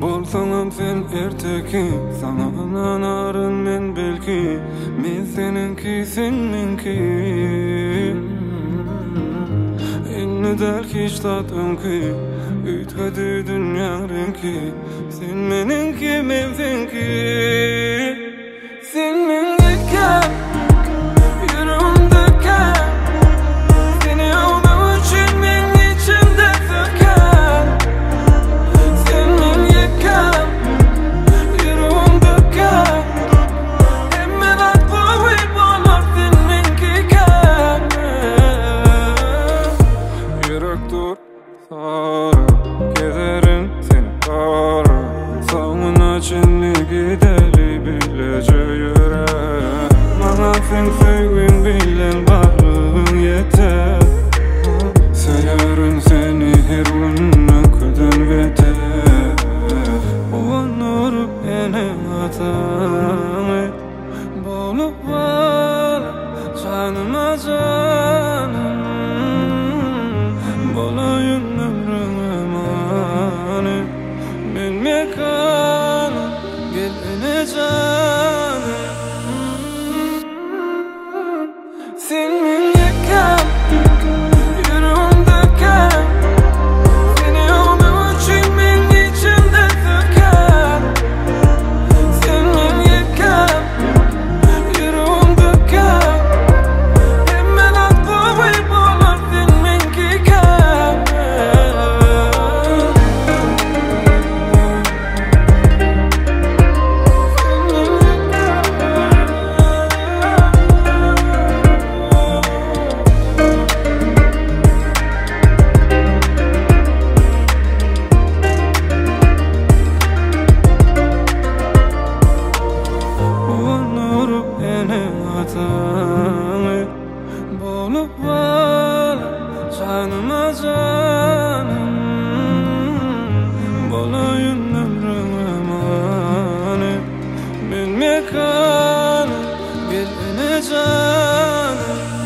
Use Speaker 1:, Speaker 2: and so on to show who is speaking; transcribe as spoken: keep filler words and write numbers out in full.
Speaker 1: Bolsaňam sen erteki, sana anarın men belki. Men seninki, sen menki. Inni delki iştat önki, ütgedi dünya renki. Sen meninki, men senki. Sen meniki, yüreğimdeki. Seni almam için men içimde söker. Sen meniki, yüreğimdeki. Hemen aklı uymalar sen meniki. Yürek dur, sarı, gezerim seni kara. Sağına çenli gideli bilece yürek. Bana sen sevgin bilen varlığın yeter. Severim seni her günden köden beter. Onur beni atamı bolup var canıma canım. Bolayın ömrüm emanet. Ben mekanım gelene canım. Sen meniki, yüreğimdeki. Seni almam için men içimde söker. Sen meniki, yüreğimdeki. Hemen aklı uymalar sen meniki. Onur beni atamı bolup var canıma canım. Bolayın ömrüm emanet. Ben mekanım gelene canım.